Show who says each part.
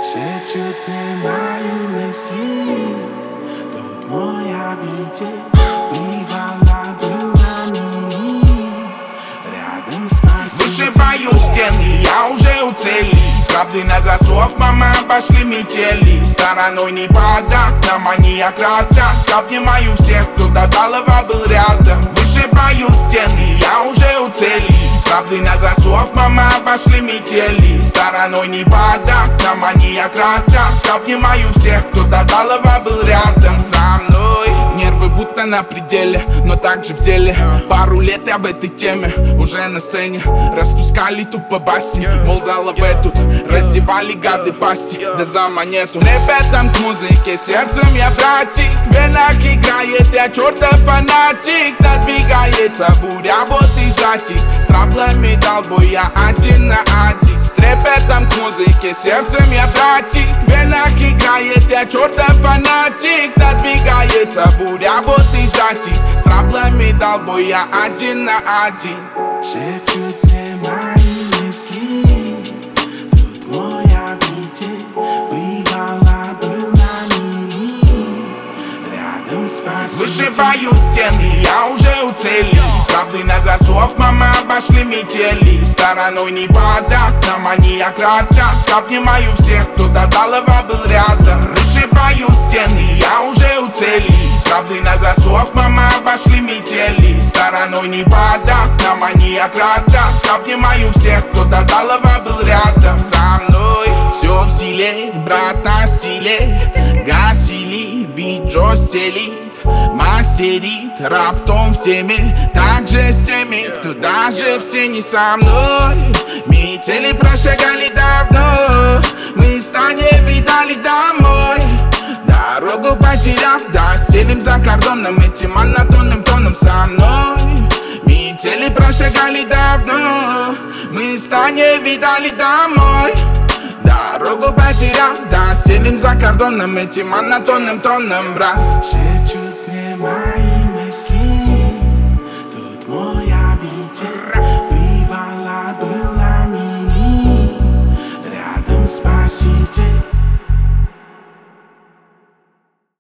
Speaker 1: Шепчут мне мои мысли, тут мой обитель. Бывало, был на мини, рядом спаситель.
Speaker 2: Вышибаю стены, я уже у цели. Правды на засов, мама, обошли метели. Стороной не подать, на маньяк рада. Обнимаю всех, кто до талого был рядом. Вышибаю стены, я уже у цели. Правды на засов, мама, обошли метели. Стороной не подать, на маньяк рада. Обнимаю всех, кто до талого был рядом со мной. Нервы будто на пределе, но также в деле. Пару лет я в этой теме, уже на сцене. Распускали тупо баси, мол, залове тут. Раздевали гады пасти, да за монету. Рэпетом к музыке, сердцем я братик. В венах играет, я чертов фанатик. Надвигается буря, вот и затих. С траблами долбой я один на один. С рэпетом к музыке, сердцем я братик. В венах играет, я чертов фанатик. Надвигается буря, вот и затих. С траблами долбой я один на один.
Speaker 1: Шепчут мне мои мысли, тут мой обитель. Бывало, был на мини, рядом спаситель.
Speaker 2: Вышибаю стены, я уже у цели. Правды на засов, мама, обошли метели. Стороной не подать, на маньяк рада. Обнимаю всех, кто до талого был рядом. Вышибаю стены, я уже у цели. Правды на засов, мама, обошли метели. Стороной не подать, на маньяк рада. Обнимаю всех, кто до талого был рядом со мной. Все в силе, брат на стиле. Гасили, бит жестелит. Мастерит, раптом в теме. Также с теми, кто даже в тени со мной. Метели прошагали давно, мы с не видали домой. Дорогу потеряв, да, стелим за кордоном. Этим монотонным тоном со мной. Метели прошагали давно, мы с не видали домой. Дорогу потеряв, да, стелим за кордоном. Этим монотонным тоном, брат.
Speaker 1: Шепчут мне мои мысли, тут мой обитель. Бывало, был на мини, рядом спаситель.